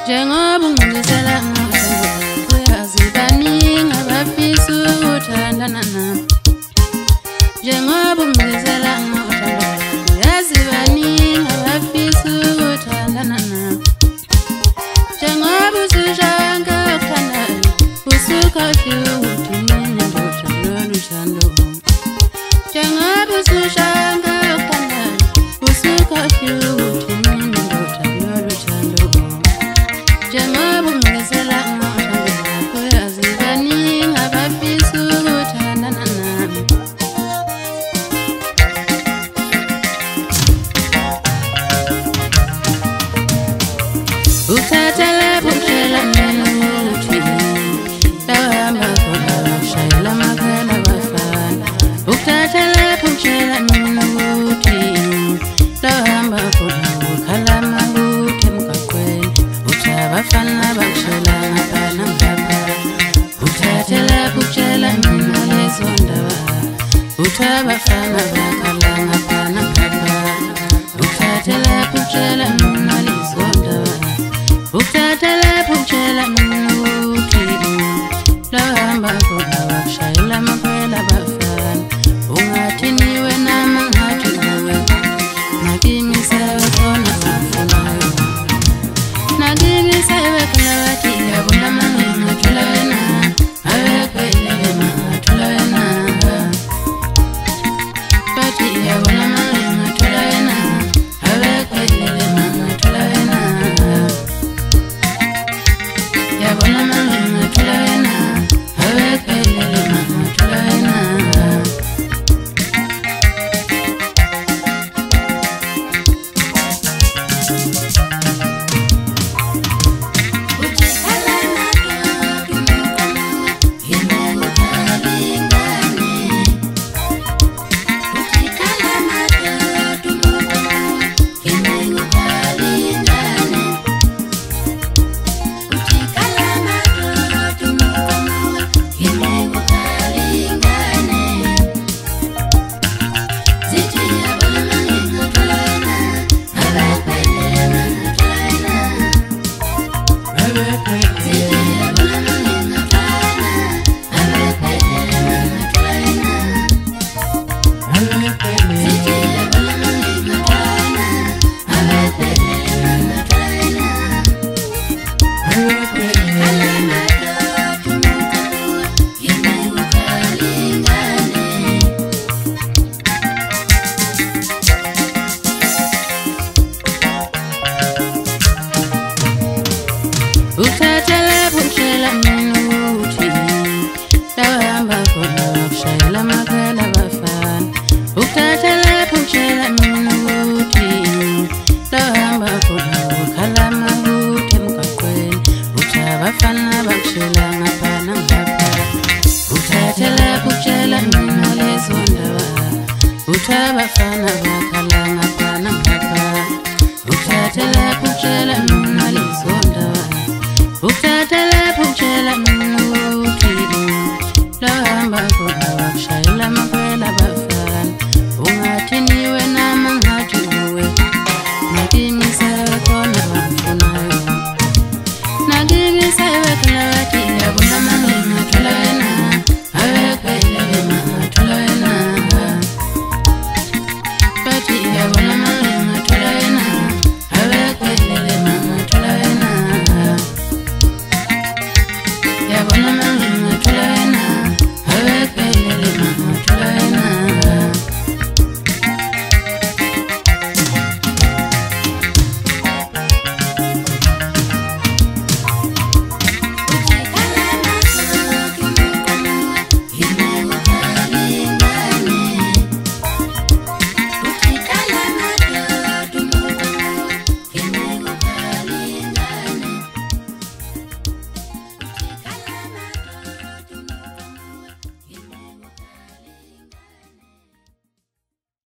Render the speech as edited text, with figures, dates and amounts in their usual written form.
Njengoba ungizela uyazi baningi abafisa ukuthandana nami. Njengoba ungizela uyazi baningi abafisa ukuthandana nami. Njengoba usujanga ukuthandayo usukhohliwe ukuthi mina ndothanda uthando. Njengoba usujanga ukuthandayo usukhohliwe ukuthi mina ndothanda uthando. Njengoba ungizela uyazi baningi abafisa ukuthandana nami. Uthathela bushela mina ukuthi lawahamba khona washayela amakhela bafana. Uthathela bushela mina ukuthi lawahamba khona ukhalama ukuthi emgaqweni uthi abafana bashela ngapha ngapha. Uthathela bushela mina lezo ndaba uthi abafana bakhala ngapha ngapha. Uthathela bushela mina lezo ndaba uthathela bushela mina ukuthi lawahamba khona washayela amakhela bafana. Ungathi niwe nami ngathi nawe nakimi sewe khona ufunayo. Nakimi sewe khona wathi yabona mangingathula wena abekwelele mangathula wena. Bathi yabona mangingathula wena abekwelele mangathula wena. Yabona mangingathula wena abekwelele mangathula wena. Uthathela bushela mina ukuthi lawahamba khona washayela amakhela bafana. Uthathela bushela mina ukuthi lawahamba khona ukhalama ukuthi emgaqweni uthi abafana bashela ngapha ngapha. Uthathela bushela mina lezo ndaba uthi abafana